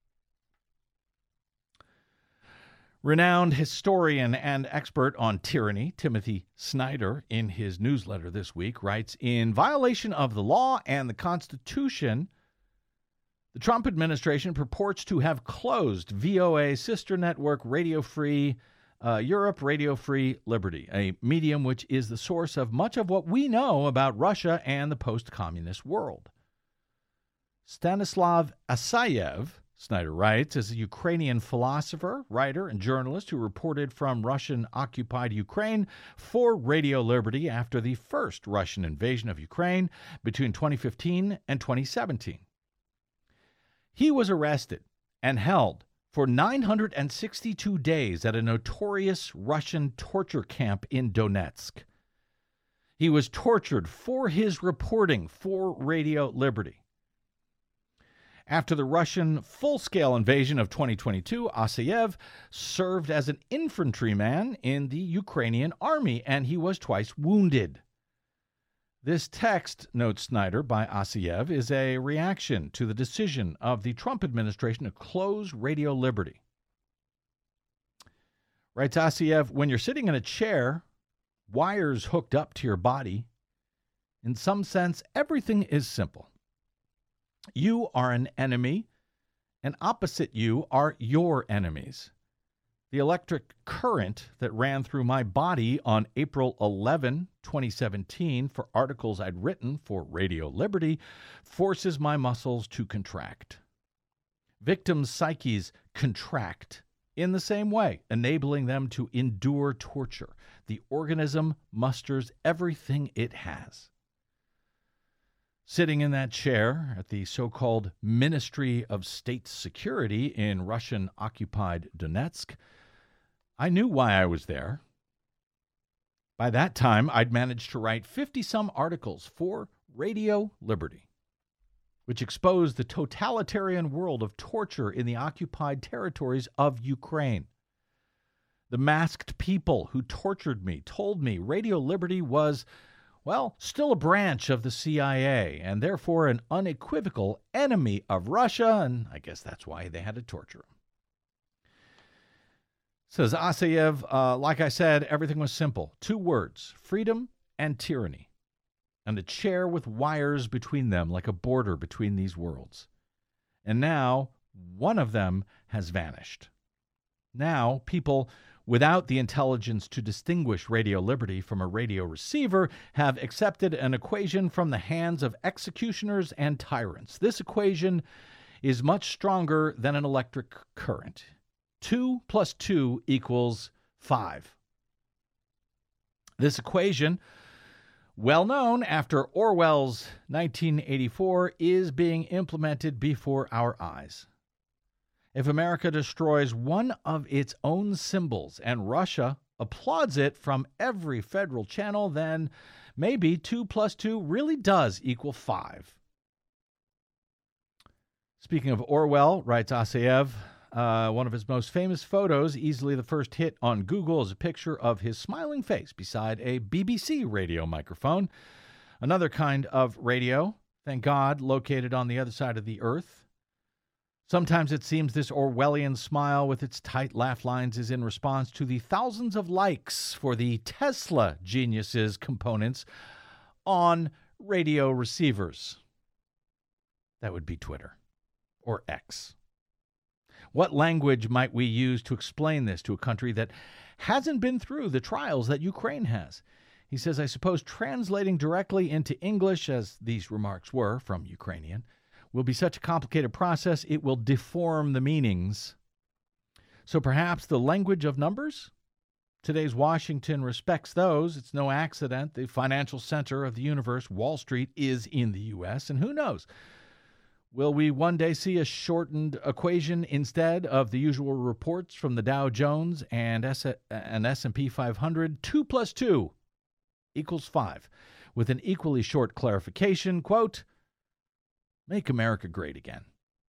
Renowned historian and expert on tyranny, Timothy Snyder, in his newsletter this week, writes, in violation of the law and the Constitution, the Trump administration purports to have closed V O A sister network Radio Free uh, Europe, Radio Free Liberty, a medium which is the source of much of what we know about Russia and the post-communist world. Stanislav Asayev Snyder writes, is a Ukrainian philosopher, writer, and journalist who reported from Russian-occupied Ukraine for Radio Liberty after the first Russian invasion of Ukraine between twenty fifteen and twenty seventeen. He was arrested and held for nine hundred sixty-two days at a notorious Russian torture camp in Donetsk. He was tortured for his reporting for Radio Liberty. After the Russian full-scale invasion of twenty twenty-two, Asayev served as an infantryman in the Ukrainian army, and he was twice wounded. This text, notes Snyder, by Asayev, is a reaction to the decision of the Trump administration to close Radio Liberty. Writes Asayev, when you're sitting in a chair, wires hooked up to your body, in some sense, everything is simple. You are an enemy, and opposite you are your enemies. The electric current that ran through my body on April eleventh, twenty seventeen, for articles I'd written for Radio Liberty, forces my muscles to contract. Victims' psyches contract in the same way, enabling them to endure torture. The organism musters everything it has. Sitting in that chair at the so-called Ministry of State Security in Russian-occupied Donetsk, I knew why I was there. By that time, I'd managed to write fifty-some articles for Radio Liberty, which exposed the totalitarian world of torture in the occupied territories of Ukraine. The masked people who tortured me told me Radio Liberty was, well, still a branch of the C I A, and therefore an unequivocal enemy of Russia, and I guess that's why they had to torture him. Says Asayev, uh, like I said, everything was simple. Two words, freedom and tyranny, and a chair with wires between them like a border between these worlds. And now one of them has vanished. Now people without the intelligence to distinguish Radio Liberty from a radio receiver have accepted an equation from the hands of executioners and tyrants. This equation is much stronger than an electric current. Two plus two equals five. This equation, well known after Orwell's nineteen eighty-four, is being implemented before our eyes. If America destroys one of its own symbols and Russia applauds it from every federal channel, then maybe two plus two really does equal five. Speaking of Orwell, writes Asayev, uh, one of his most famous photos, easily the first hit on Google, is a picture of his smiling face beside a B B C radio microphone, another kind of radio, thank God, located on the other side of the earth. Sometimes it seems this Orwellian smile with its tight laugh lines is in response to the thousands of likes for the Tesla genius's components on radio receivers. That would be Twitter or X. What language might we use to explain this to a country that hasn't been through the trials that Ukraine has? He says, I suppose translating directly into English, as these remarks were from Ukrainian, will be such a complicated process, it will deform the meanings. So perhaps the language of numbers? Today's Washington respects those. It's no accident. The financial center of the universe, Wall Street, is in the U S, and who knows? Will we one day see a shortened equation instead of the usual reports from the Dow Jones and S- and S and P five hundred? Two plus two equals five, with an equally short clarification, quote, make America great again.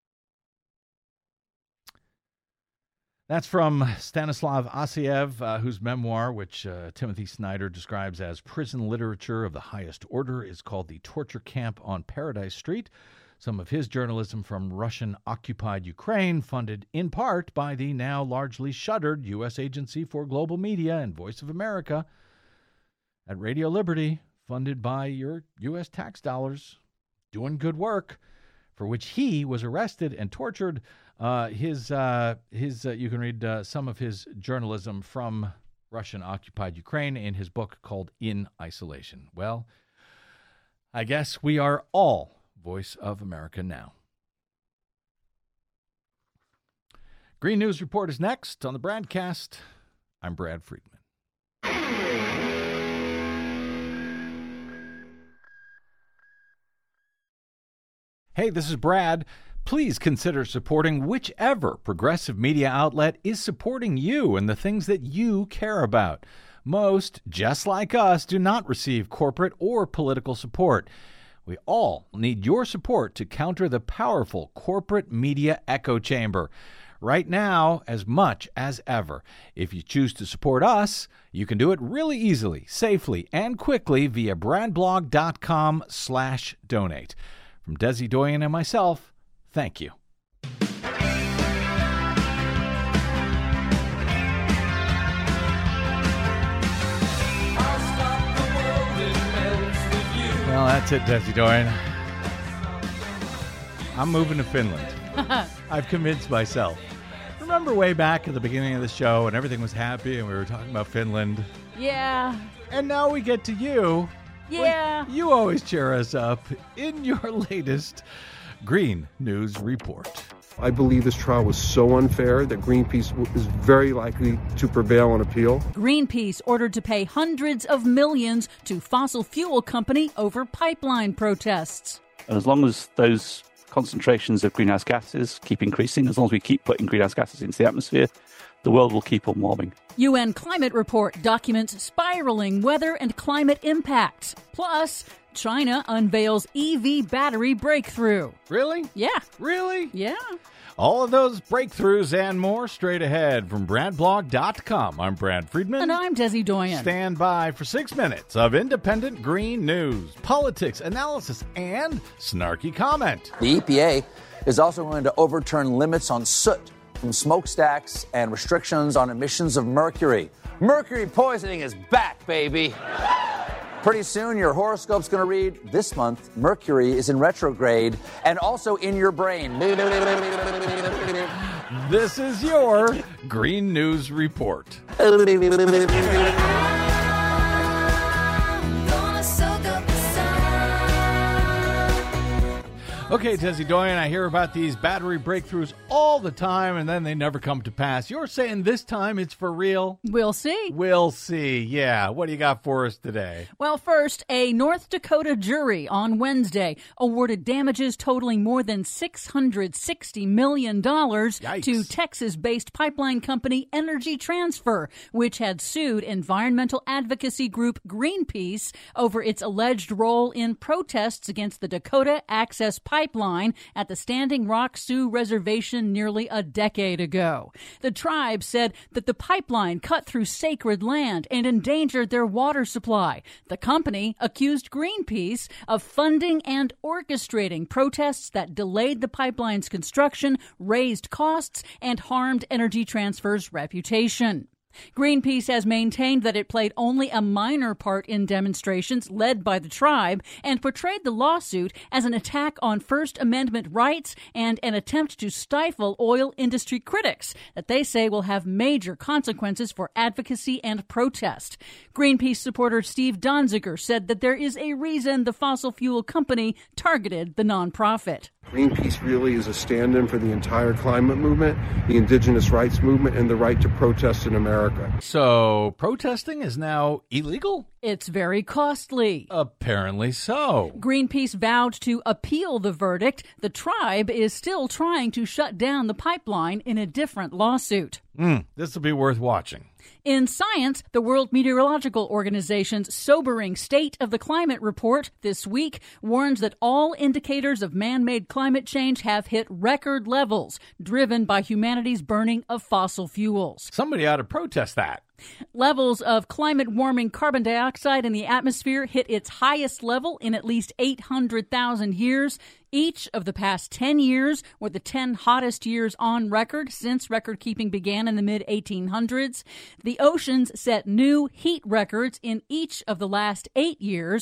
That's from Stanislav Asayev, uh, whose memoir, which uh, Timothy Snyder describes as prison literature of the highest order, is called The Torture Camp on Paradise Street. Some of his journalism from Russian-occupied Ukraine, funded in part by the now largely shuttered U S Agency for Global Media and Voice of America. At Radio Liberty, funded by your U S tax dollars, doing good work, for which he was arrested and tortured. Uh, his, uh, his, uh, you can read uh, some of his journalism from Russian-occupied Ukraine in his book called In Isolation. Well, I guess we are all Voice of America now. Green News Report is next on the BradCast. I'm Brad Friedman. Hey, this is Brad. Please consider supporting whichever progressive media outlet is supporting you and the things that you care about. Most, just like us, do not receive corporate or political support. We all need your support to counter the powerful corporate media echo chamber. Right now, as much as ever. If you choose to support us, you can do it really easily, safely, and quickly via bradblog.com slash donate. From Desi Doyen and myself, thank you. Well, that's it, Desi Doyen. I'm moving to Finland. I've convinced myself. Remember way back at the beginning of the show and everything was happy and we were talking about Finland? Yeah. And now we get to you. Yeah. Well, you always cheer us up in your latest Green News Report. I believe this trial was so unfair that Greenpeace is very likely to prevail on appeal. Greenpeace ordered to pay hundreds of millions to fossil fuel company over pipeline protests. And as long as those concentrations of greenhouse gases keep increasing, as long as we keep putting greenhouse gases into the atmosphere, the world will keep on warming. U N climate report documents spiraling weather and climate impacts. Plus, China unveils E V battery breakthrough. Really? Yeah. Really? Yeah. All of those breakthroughs and more straight ahead from bradblog dot com. I'm Brad Friedman. And I'm Desi Doyen. Stand by for six minutes of independent green news, politics, analysis, and snarky comment. The E P A is also going to overturn limits on soot from smokestacks and restrictions on emissions of mercury. Mercury poisoning is back, baby. Pretty soon, your horoscope's going to read, this month, Mercury is in retrograde and also in your brain. This is your Green News Report. Okay, Desi Doyen, I hear about these battery breakthroughs all the time, and then they never come to pass. You're saying this time it's for real? We'll see. We'll see, yeah. What do you got for us today? Well, first, a North Dakota jury on Wednesday awarded damages totaling more than six hundred sixty million dollars Yikes. to Texas-based pipeline company Energy Transfer, which had sued environmental advocacy group Greenpeace over its alleged role in protests against the Dakota Access Pipeline pipeline at the Standing Rock Sioux Reservation nearly a decade ago. The tribe said that the pipeline cut through sacred land and endangered their water supply. The company accused Greenpeace of funding and orchestrating protests that delayed the pipeline's construction, raised costs, and harmed Energy Transfer's reputation. Greenpeace has maintained that it played only a minor part in demonstrations led by the tribe and portrayed the lawsuit as an attack on First Amendment rights and an attempt to stifle oil industry critics that they say will have major consequences for advocacy and protest. Greenpeace supporter Steve Donziger said that there is a reason the fossil fuel company targeted the nonprofit. Greenpeace really is a stand-in for the entire climate movement, the indigenous rights movement, and the right to protest in America. So, protesting is now illegal? It's very costly. Apparently so. Greenpeace vowed to appeal the verdict. The tribe is still trying to shut down the pipeline in a different lawsuit. Mm, this will be worth watching. In Science, the World Meteorological Organization's sobering State of the Climate report this week warns that all indicators of man-made climate change have hit record levels, driven by humanity's burning of fossil fuels. Somebody ought to protest that. Levels of climate-warming carbon dioxide in the atmosphere hit its highest level in at least eight hundred thousand years. Each of the past ten years were the ten hottest years on record since record-keeping began in the mid eighteen hundreds. The oceans set new heat records in each of the last eight years.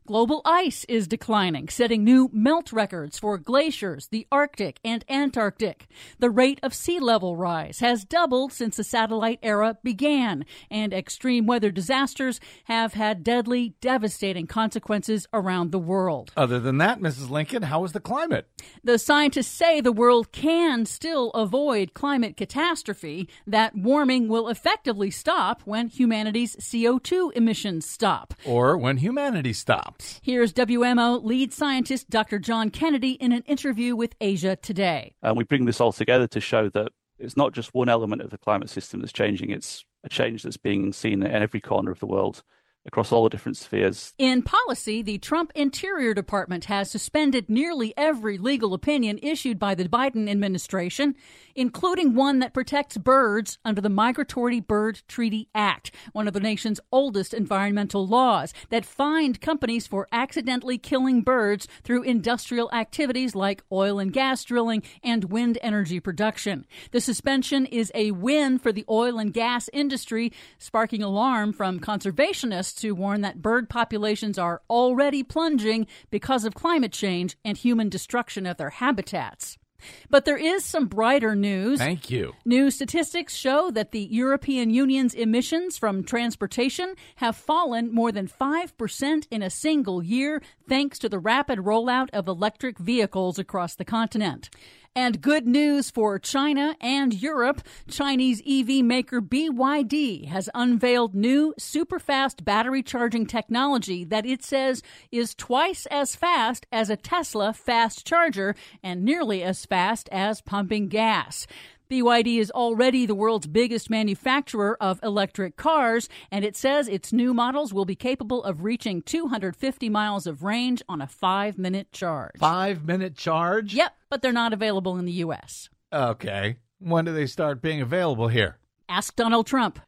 Global ice is declining, setting new melt records for glaciers, the Arctic and Antarctic. The rate of sea level rise has doubled since the satellite era began, and extreme weather disasters have had deadly, devastating consequences around the world. Other than that, Missus Lincoln, how is the climate? The scientists say the world can still avoid climate catastrophe. That warming will effectively stop when humanity's C O two emissions stop. Or when humanity stops. Here's W M O lead scientist Doctor John Kennedy in an interview with Asia Today. And we bring this all together to show that it's not just one element of the climate system that's changing, it's a change that's being seen in every corner of the world, across all the different spheres. In policy, the Trump Interior Department has suspended nearly every legal opinion issued by the Biden administration, including one that protects birds under the Migratory Bird Treaty Act, one of the nation's oldest environmental laws that fined companies for accidentally killing birds through industrial activities like oil and gas drilling and wind energy production. The suspension is a win for the oil and gas industry, sparking alarm from conservationists to warn that bird populations are already plunging because of climate change and human destruction of their habitats. But there is some brighter news. Thank you. New statistics show that the European Union's emissions from transportation have fallen more than five percent in a single year, thanks to the rapid rollout of electric vehicles across the continent. And good news for China and Europe. Chinese E V maker B Y D has unveiled new super-fast battery charging technology that it says is twice as fast as a Tesla fast charger and nearly as fast as pumping gas. B Y D is already the world's biggest manufacturer of electric cars, and it says its new models will be capable of reaching two hundred fifty miles of range on a five-minute charge. Five-minute charge? Yep, but they're not available in the U S. Okay. When do they start being available here? Ask Donald Trump.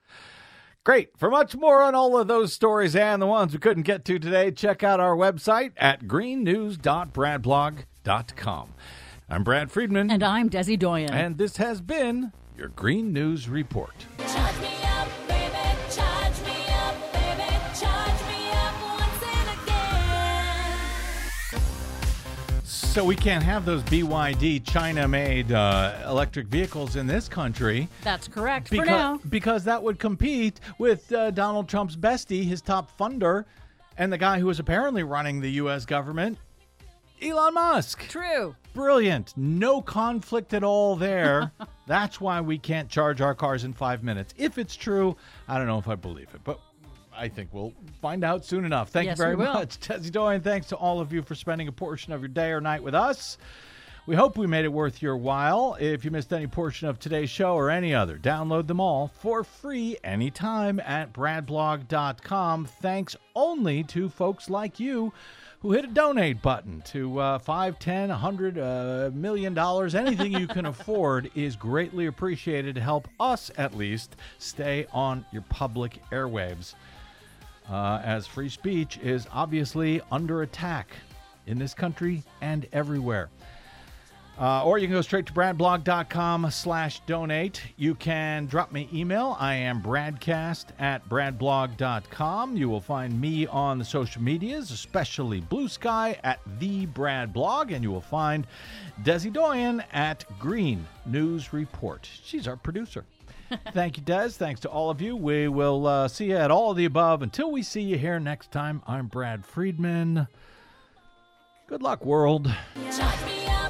Great. For much more on all of those stories and the ones we couldn't get to today, check out our website at green news dot brad blog dot com. I'm Brad Friedman. And I'm Desi Doyen. And this has been your Green News Report. Charge me up, baby, charge me up, baby, charge me up once and again. So we can't have those B Y D China-made uh, electric vehicles in this country. That's correct because, for now. Because that would compete with uh, Donald Trump's bestie, his top funder, and the guy who is apparently running the U S government, Elon Musk. True. Brilliant. No conflict at all there. That's why we can't charge our cars in five minutes. If it's true, I don't know if I believe it, but I think we'll find out soon enough. Thank yes, you very we will. much, Desi Doyen. Thanks to all of you for spending a portion of your day or night with us. We hope we made it worth your while. If you missed any portion of today's show or any other, download them all for free anytime at brad blog dot com. Thanks only to folks like you who hit a donate button to uh, five, ten, a hundred, a million dollars. Anything you can afford is greatly appreciated to help us, at least, stay on your public airwaves. Uh, as free speech is obviously under attack in this country and everywhere. Uh, or you can go straight to brad blog dot com slash donate. You can drop me email. I am bradcast at brad blog dot com. You will find me on the social medias, especially Blue Sky at the Brad Blog, and you will find Desi Doyen at Green News Report. She's our producer. Thank you, Des. Thanks to all of you. We will uh, see you at all of the above. Until we see you here next time, I'm Brad Friedman. Good luck, world. Charge me up.